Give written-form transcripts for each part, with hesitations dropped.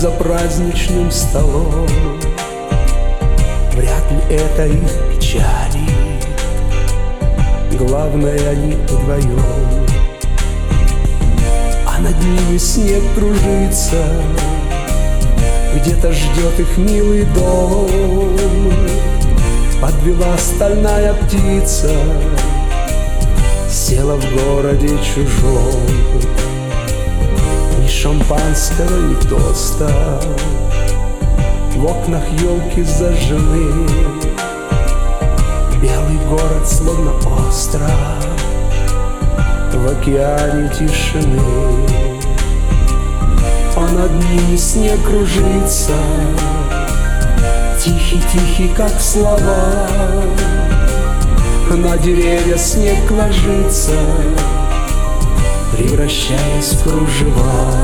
за праздничным столом. Вряд ли это их печали, главное, они вдвоем. А над ними снег кружится, где-то ждет их милый дом. Подвела стальная птица, села в городе чужом. Ни шампанского, ни тоста, в окнах елки зажжены. Белый город словно остров в океане тишины. А над ними снег кружится, тихий-тихий, как слова. На деревья снег ложится, превращаясь в кружева.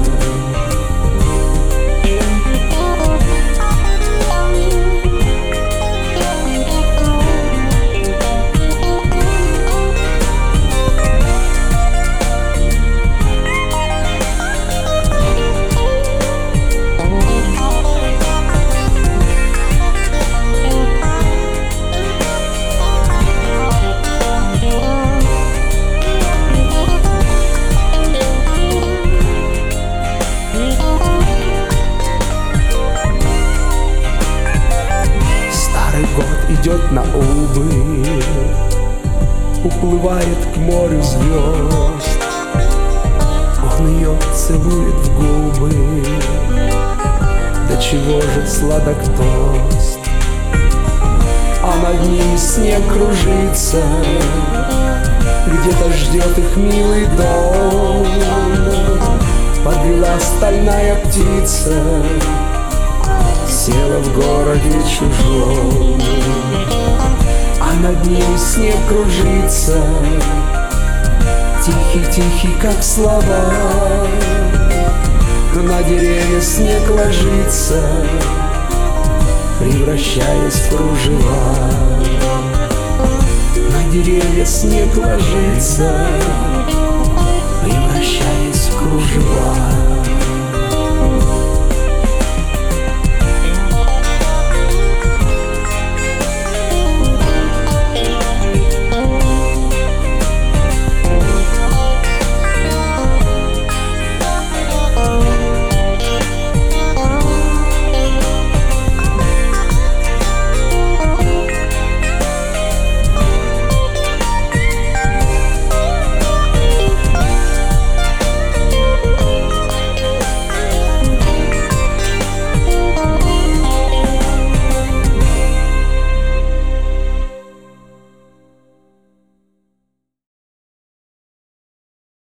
Идет на убыль, уплывает к морю звезд. Он ее целует в губы, до чего же сладок тост. А над ними снег кружится, где-то ждет их милый дом. Подвела стальная птица, села в городе чужом. А над ними снег кружится, тихий-тихий, как слова. На деревья снег ложится, превращаясь в кружева. На деревья снег ложится, превращаясь в кружева.